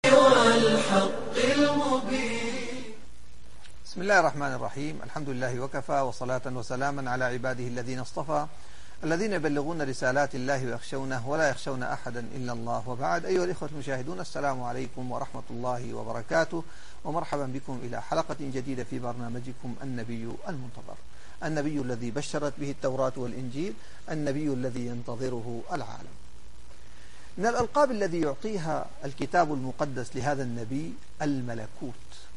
والحق المبين. بسم الله الرحمن الرحيم. الحمد لله وكفى، وصلاة وسلاما على عباده الذين اصطفى، الذين يبلغون رسالات الله ويخشونه ولا يخشون أحدا إلا الله. وبعد، أيها الإخوة المشاهدون، السلام عليكم ورحمة الله وبركاته، ومرحبا بكم إلى حلقة جديدة في برنامجكم النبي المنتظر، النبي الذي بشرت به التوراة والإنجيل، النبي الذي ينتظره العالم. من الألقاب الذي يعطيها الكتاب المقدس لهذا النبي الملكوت.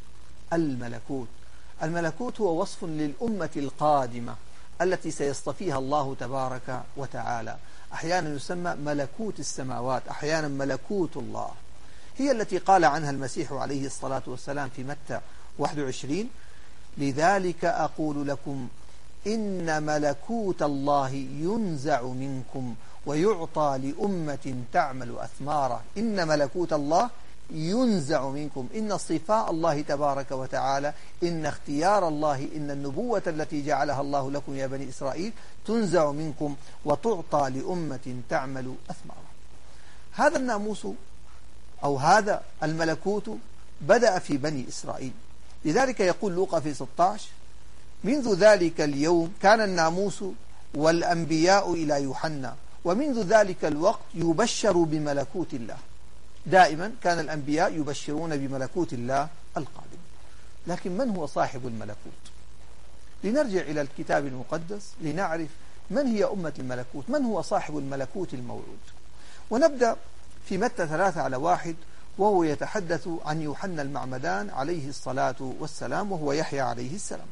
الملكوت هو وصف للأمة القادمة التي سيصطفيها الله تبارك وتعالى. أحيانا يسمى ملكوت السماوات، أحيانا ملكوت الله. هي التي قال عنها المسيح عليه الصلاة والسلام في متى 21: لذلك أقول لكم إن ملكوت الله ينزع منكم ويعطى لأمة تعمل أثمارا. إن ملكوت الله ينزع منكم، إن صفاء الله تبارك وتعالى، إن اختيار الله، إن النبوة التي جعلها الله لكم يا بني إسرائيل تنزع منكم وتعطى لأمة تعمل أثمارا. هذا الناموس أو هذا الملكوت بدأ في بني إسرائيل. لذلك يقول لوقا في 16: منذ ذلك اليوم كان الناموس والأنبياء إلى يوحنا، ومنذ ذلك الوقت يبشر بملكوت الله. دائما كان الأنبياء يبشرون بملكوت الله القادم. لكن من هو صاحب الملكوت؟ لنرجع إلى الكتاب المقدس لنعرف من هي أمة الملكوت، من هو صاحب الملكوت الموعود. ونبدأ في متى 3:1، وهو يتحدث عن يوحنا المعمدان عليه الصلاة والسلام، وهو يحيى عليه السلام.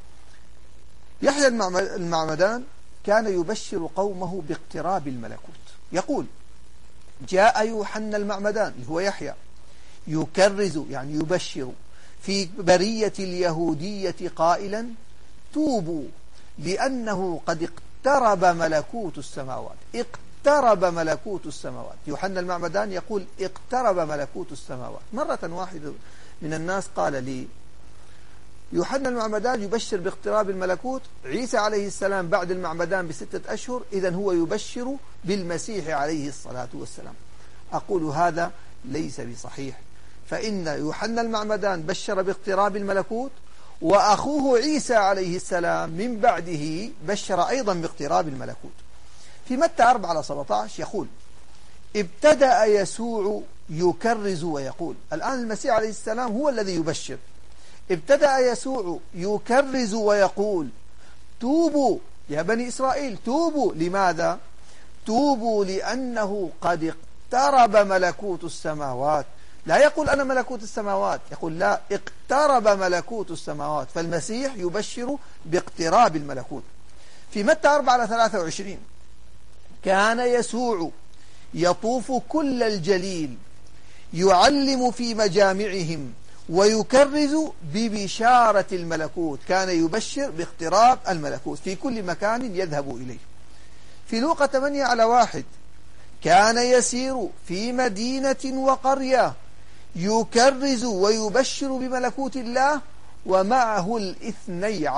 يحيى المعمدان كان يبشر قومه باقتراب الملكوت. يقول: جاء يوحنا المعمدان اللي هو يحيى يكرز، يعني يبشر، في برية اليهودية قائلا: توبوا لأنه قد اقترب ملكوت السماوات. اقترب ملكوت السماوات. يوحنا المعمدان يقول اقترب ملكوت السماوات. مرة واحدة من الناس قال لي: يوحنا المعمدان يبشر باقتراب الملكوت، عيسى عليه السلام بعد المعمدان ب6 أشهر، إذن هو يبشر بالمسيح عليه الصلاة والسلام. أقول هذا ليس بصحيح، فإن يوحنا المعمدان بشر باقتراب الملكوت، وأخوه عيسى عليه السلام من بعده بشر أيضا باقتراب الملكوت. في متى 4:17 يقول: ابتدأ يسوع يكرز ويقول. الآن المسيح عليه السلام هو الذي يبشر. ابتدأ يسوع يكرز ويقول: توبوا يا بني إسرائيل، توبوا. لماذا؟ توبوا لأنه قد اقترب ملكوت السماوات. لا يقول أنا ملكوت السماوات، يقول لا، اقترب ملكوت السماوات. فالمسيح يبشر باقتراب الملكوت. في متى 4:23 كان يسوع يطوف كل الجليل يعلم في مجامعهم ويكرز ببشارة الملكوت. كان يبشر باقتراب الملكوت في كل مكان يذهب إليه. في لوقا 8:1 كان يسير في مدينة وقرية يكرز ويبشر بملكوت الله ومعه الاثني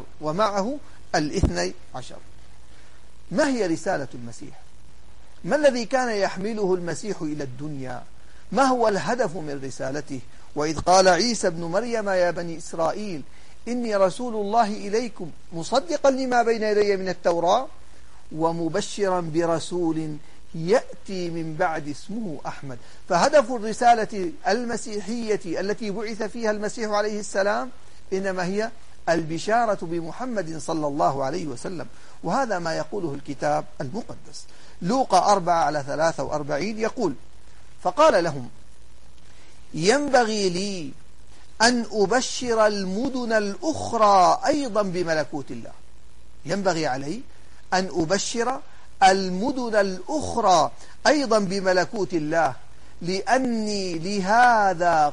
عشر. ما هي رسالة المسيح؟ ما الذي كان يحمله المسيح إلى الدنيا؟ ما هو الهدف من رسالته؟ وإذ قال عيسى ابن مريم يا بني إسرائيل إني رسول الله إليكم مصدقا لما بين يدي من التوراة ومبشرا برسول يأتي من بعد اسمه أحمد. فهدف الرسالة المسيحية التي بعث فيها المسيح عليه السلام إنما هي البشارة بمحمد صلى الله عليه وسلم. وهذا ما يقوله الكتاب المقدس. لوقا 4:43 يقول: فقال لهم: ينبغي لي أن أبشر المدن الأخرى أيضا بملكوت الله. ينبغي علي أن أبشر المدن الأخرى أيضا بملكوت الله لأني لهذا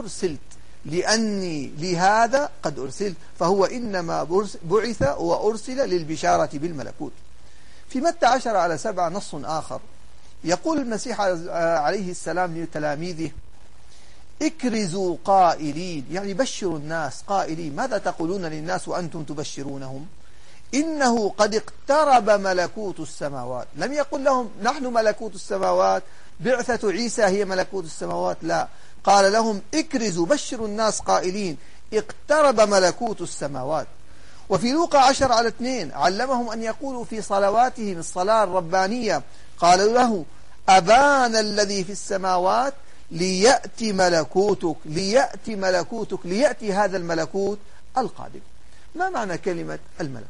قد أرسلت. فهو إنما بعث وأرسل للبشارة بالملكوت. في متى 10:7 نص آخر يقول المسيح عليه السلام لتلاميذه: اكرزوا قائلين، يعني بشروا الناس قائلين. ماذا تقولون للناس وأنتم تبشرونهم؟ إنه قد اقترب ملكوت السماوات. لم يقل لهم نحن ملكوت السماوات، بعثة عيسى هي ملكوت السماوات، لا، قال لهم اكرزوا بشروا الناس قائلين اقترب ملكوت السماوات. وفي لوقا 10:2 علمهم أن يقولوا في صلواتهم الصلاة الربانية قالوا له أبانا الذي في السماوات ليأتي ملكوتك ليأتي ملكوتك ليأتي هذا الملكوت القادم. ما معنى كلمة الملكوت؟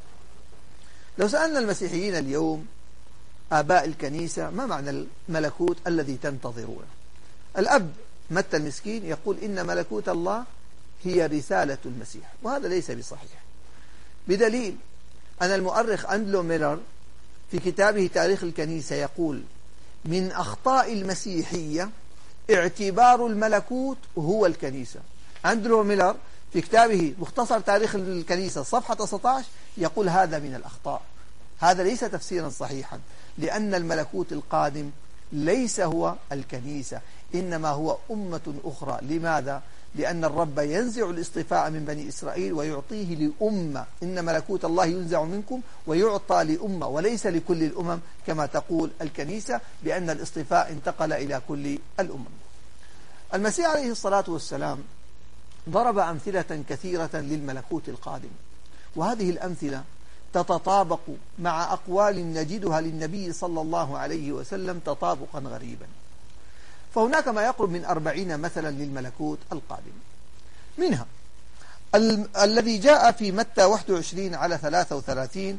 لو سألنا المسيحيين اليوم آباء الكنيسة ما معنى الملكوت الذي تنتظرونه؟ الأب متى المسكين يقول إن ملكوت الله هي رسالة المسيح، وهذا ليس بصحيح، بدليل أن المؤرخ أندلو ميلر في كتابه تاريخ الكنيسة يقول من أخطاء المسيحية اعتبار الملكوت هو الكنيسة. أندلو ميلر في كتابه مختصر تاريخ الكنيسة صفحة 19 يقول هذا من الأخطاء، هذا ليس تفسيرا صحيحا، لأن الملكوت القادم ليس هو الكنيسة، إنما هو أمة أخرى. لماذا؟ لأن الرب ينزع الاصطفاء من بني إسرائيل ويعطيه لأمة. إن ملكوت الله ينزع منكم ويعطى لأمة وليس لكل الأمم كما تقول الكنيسة، لأن الاصطفاء انتقل إلى كل الأمم. المسيح عليه الصلاة والسلام ضرب أمثلة كثيرة للملكوت القادم، وهذه الأمثلة تتطابق مع أقوال نجدها للنبي صلى الله عليه وسلم تطابقا غريبا. فهناك ما يقرب من 40 مثلا للملكوت القادم، منها الذي جاء في متى 21:33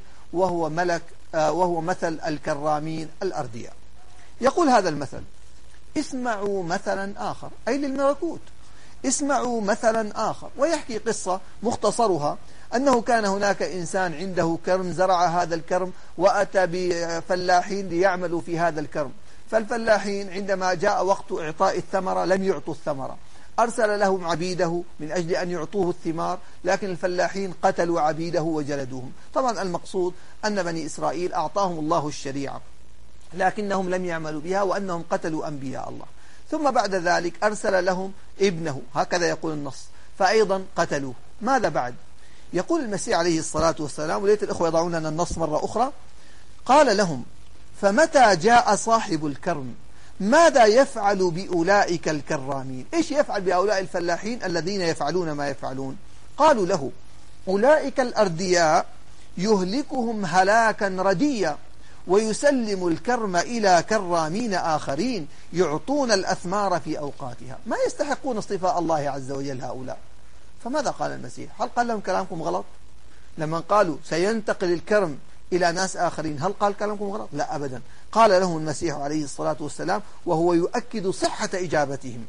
وهو مثل الكرامين الأردياء. يقول هذا المثل اسمعوا مثلا آخر، أي للملكوت، اسمعوا مثلا آخر. ويحكي قصة مختصرها أنه كان هناك إنسان عنده كرم، زرع هذا الكرم وأتى بفلاحين ليعملوا في هذا الكرم، فالفلاحين عندما جاء وقت إعطاء الثمرة لم يعطوا الثمرة، أرسل لهم عبيده من أجل أن يعطوه الثمار، لكن الفلاحين قتلوا عبيده وجلدوهم. طبعا المقصود أن بني إسرائيل أعطاهم الله الشريعة لكنهم لم يعملوا بها، وأنهم قتلوا أنبياء الله. ثم بعد ذلك أرسل لهم ابنه، هكذا يقول النص، فأيضا قتلوه. ماذا بعد؟ يقول المسيح عليه الصلاة والسلام، وليت الأخوة يضعون لنا النص مرة أخرى، قال لهم فمتى جاء صاحب الكرم ماذا يفعل بأولئك الكرامين؟ إيش يفعل بأولئك الفلاحين الذين يفعلون ما يفعلون؟ قالوا له أولئك الأردياء يهلكهم هلاكا رديا ويسلم الكرم إلى كرامين آخرين يعطون الأثمار في أوقاتها. ما يستحقون اصطفاء الله عز وجل هؤلاء. فماذا قال المسيح؟ هل قال لهم كلامكم غلط؟ لما قالوا سينتقل الكرم إلى ناس آخرين هل قال كلامكم غلط؟ لا أبدا. قال لهم المسيح عليه الصلاة والسلام وهو يؤكد صحة إجابتهم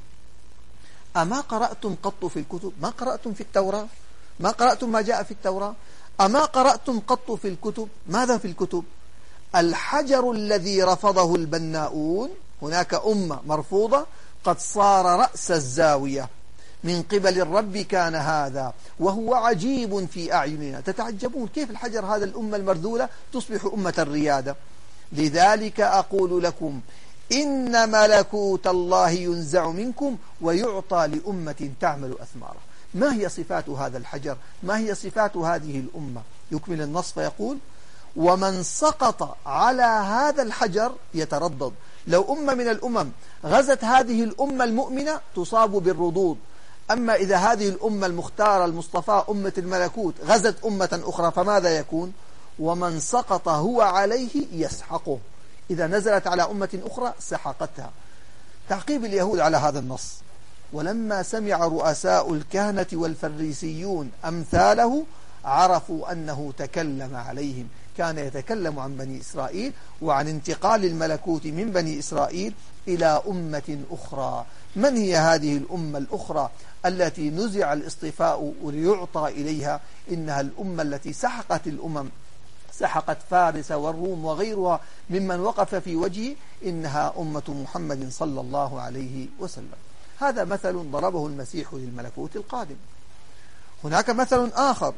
أما قرأتم قط في الكتب؟ ما قرأتم في التوراة؟ ما قرأتم ما جاء في التوراة؟ أما قرأتم قط في الكتب؟ ماذا في الكتب؟ الحجر الذي رفضه البناؤون، هناك أمة مرفوضة قد صار رأس الزاوية، من قبل الرب كان هذا وهو عجيب في أعيننا. تتعجبون كيف الحجر هذا الأمة المرذولة تصبح أمة الريادة. لذلك أقول لكم إن ملكوت الله ينزع منكم ويعطى لأمة تعمل أثماره. ما هي صفات هذا الحجر؟ ما هي صفات هذه الأمة؟ يكمل النص فيقول ومن سقط على هذا الحجر يتردد. لو أمة من الأمم غزت هذه الأمة المؤمنة تصاب بالردود، أما إذا هذه الأمة المختارة المصطفى أمة الملكوت غزت أمة أخرى فماذا يكون؟ ومن سقط هو عليه يسحقه. إذا نزلت على أمة أخرى سحقتها. تعقيب اليهود على هذا النص ولما سمع رؤساء الكهنة والفريسيون أمثاله عرفوا أنه تكلم عليهم. كان يتكلم عن بني إسرائيل وعن انتقال الملكوت من بني إسرائيل إلى أمة أخرى. من هي هذه الأمة الأخرى التي نزع الاصطفاء وليعطى إليها؟ إنها الأمة التي سحقت الأمم، سحقت فارس والروم وغيرها ممن وقف في وجهه، إنها أمة محمد صلى الله عليه وسلم. هذا مثل ضربه المسيح للملكوت القادم. هناك مثل آخر،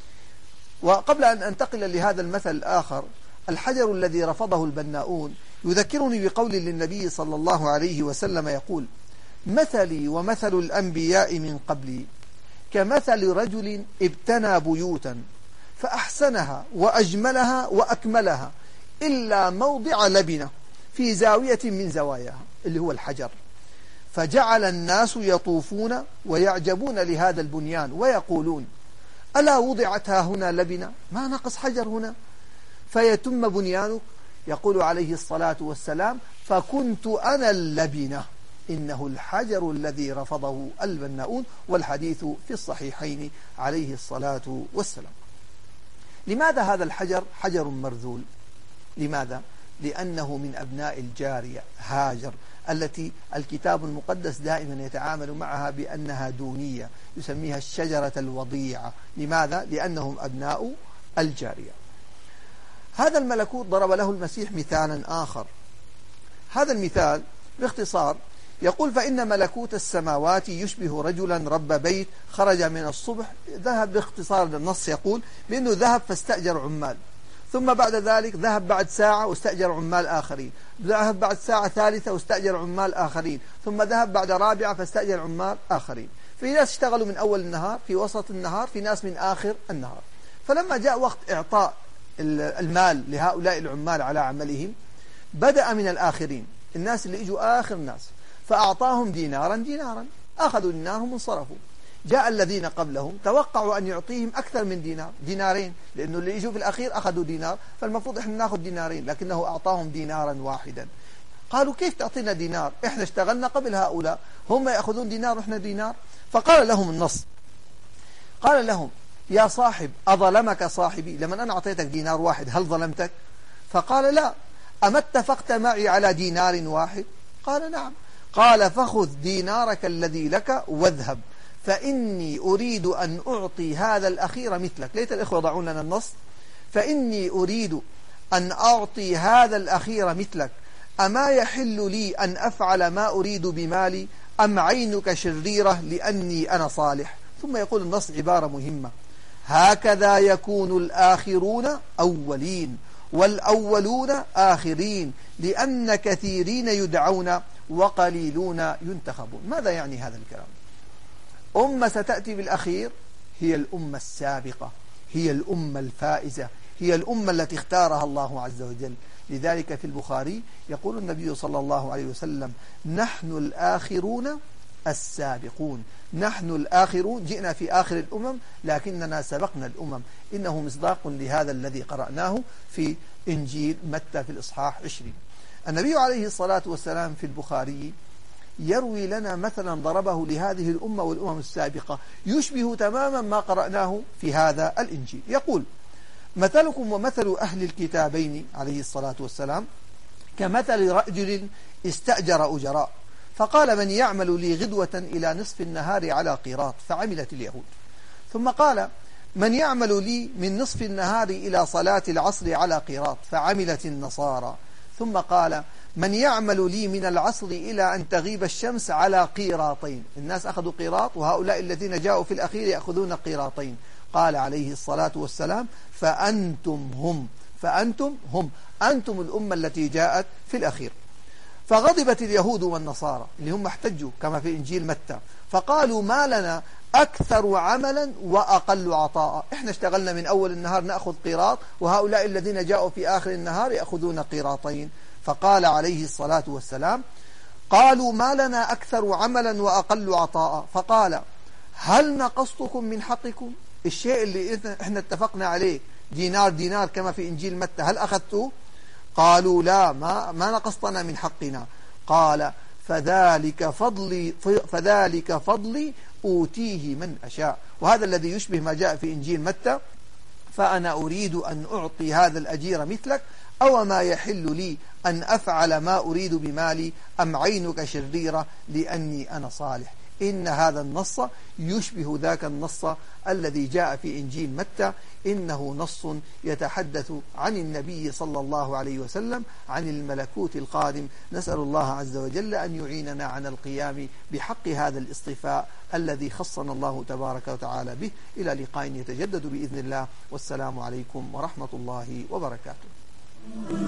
وقبل أن أنتقل لهذا المثل الآخر، الحجر الذي رفضه البناؤون يذكرني بقول للنبي صلى الله عليه وسلم يقول مثلي ومثل الأنبياء من قبلي كمثل رجل ابتنى بيوتا فأحسنها وأجملها وأكملها إلا موضع لبنة في زاوية من زواياها، اللي هو الحجر، فجعل الناس يطوفون ويعجبون لهذا البنيان ويقولون ألا وضعت ها هنا لبنة، ما نقص حجر هنا، فيتم بنيانك. يقول عليه الصلاة والسلام فكنت أنا اللبنة إنه الحجر الذي رفضه البناؤون، والحديث في الصحيحين عليه الصلاة والسلام. لماذا هذا الحجر حجر مرذول؟ لماذا؟ لأنه من أبناء الجارية هاجر التي الكتاب المقدس دائما يتعامل معها بأنها دونية، يسميها الشجرة الوضيعة. لماذا؟ لأنهم أبناء الجارية. هذا الملكوت ضرب له المسيح مثالا آخر. هذا المثال باختصار يقول فإن ملكوت السماوات يشبه رجلا رب بيت خرج من الصبح، ذهب باختصار النص يقول بأنه ذهب فاستأجر عمال، ثم بعد ذلك ذهب بعد ساعة واستأجر عمال آخرين، ذهب بعد ساعة ثالثة واستأجر عمال آخرين، ثم ذهب بعد رابعة فاستأجر عمال آخرين. في ناس اشتغلوا من أول النهار، في وسط النهار، في ناس من آخر النهار. فلما جاء وقت إعطاء المال لهؤلاء العمال على عملهم بدأ من الآخرين، الناس اللي اجوا آخر الناس، فأعطاهم دينارا، أخذوا دينارهم وانصرفوا. جاء الذين قبلهم توقعوا أن يعطيهم أكثر من دينارين، لأنه اللي يجوا في الأخير أخذوا دينار، فالمفروض إحنا نأخذ دينارين، لكنه أعطاهم دينارا واحدا. قالوا كيف تعطينا دينار؟ إحنا اشتغلنا قبل هؤلاء، هم يأخذون دينار وإحنا دينار. فقال لهم النص، قال لهم يا صاحب أظلمك صاحبي؟ لمن أنا أعطيتك دينار واحد هل ظلمتك؟ فقال لا. أما اتفقت معي على دينار واحد؟ قال نعم. قال فخذ دينارك الذي لك واذهب، فإني أريد أن أعطي هذا الأخير مثلك. ليت الإخوة يضعون لنا النص. فإني أريد أن أعطي هذا الأخير مثلك، أما يحل لي أن أفعل ما أريد بمالي، أم عينك شريرة لأني أنا صالح؟ ثم يقول النص عبارة مهمة: هكذا يكون الآخرون أولين والأولون آخرين، لأن كثيرين يدعون وقليلون ينتخبون. ماذا يعني هذا الكلام؟ أمة ستأتي بالأخير هي الأمة السابقة، هي الأمة الفائزة، هي الأمة التي اختارها الله عز وجل. لذلك في البخاري يقول النبي صلى الله عليه وسلم: نحن الآخرون السابقون. نحن الآخرون، جئنا في آخر الأمم لكننا سبقنا الأمم. إنه مصداق لهذا الذي قرأناه في إنجيل متى في الإصحاح 20. النبي عليه الصلاة والسلام في البخاري يروي لنا مثلا ضربه لهذه الأمة والأمم السابقة يشبه تماما ما قرأناه في هذا الإنجيل. يقول: مثلكم ومثل أهل الكتابين عليه الصلاة والسلام كمثل رجل استأجر أجراء، فقال: من يعمل لي غدوة إلى نصف النهار على قيراط، فعملت اليهود. ثم قال: من يعمل لي من نصف النهار إلى صلاة العصر على قيراط، فعملت النصارى. ثم قال: من يعمل لي من العصر إلى أن تغيب الشمس على قيراطين. الناس أخذوا قيراط، وهؤلاء الذين جاءوا في الأخير يأخذون قيراطين. قال عليه الصلاة والسلام: فأنتم هم، فأنتم هم، أنتم الأمة التي جاءت في الأخير. فغضبت اليهود والنصارى اللي هم احتجوا كما في إنجيل متى، فقالوا: ما لنا أكثر عملا وأقل عطاء. إحنا اشتغلنا من أول النهار نأخذ قيراط، وهؤلاء الذين جاءوا في آخر النهار يأخذون قيراطين. فقال عليه الصلاة والسلام: قالوا: ما لنا أكثر عملا وأقل عطاء. فقال: هل نقصتكم من حقكم؟ الشيء اللي إحنا اتفقنا عليه دينار كما في إنجيل متى، هل أخذته؟ قالوا: لا، ما نقصتنا من حقنا. قال: فذلك فضلي أوتيه من أشاء. وهذا الذي يشبه ما جاء في إنجيل متى: فأنا أريد أن أعطي هذا الأجير مثلك، أو ما يحل لي أن أفعل ما أريد بمالي، أم عينك شريرة لأني أنا صالح. إن هذا النص يشبه ذاك النص الذي جاء في إنجيل متى. إنه نص يتحدث عن النبي صلى الله عليه وسلم، عن الملكوت القادم. نسأل الله عز وجل أن يعيننا على القيام بحق هذا الاصطفاء الذي خصنا الله تبارك وتعالى به. إلى لقاء يتجدد بإذن الله، والسلام عليكم ورحمة الله وبركاته.